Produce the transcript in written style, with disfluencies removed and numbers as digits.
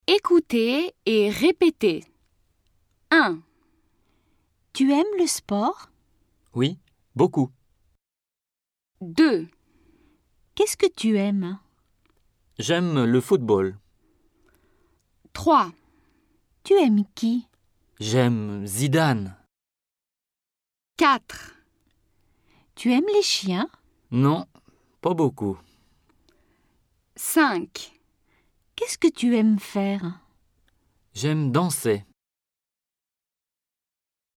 Écoutez et répétez. 1, Tu aimes le sport? Oui, beaucoup. 2, Qu'est-ce que tu aimes? J'aime le football. 3, Tu aimes qui? J'aime Zidane. 4, Tu aimes les chiens? Non, pas beaucoup. 5, Qu'est-ce que tu aimes faire? J'aime danser.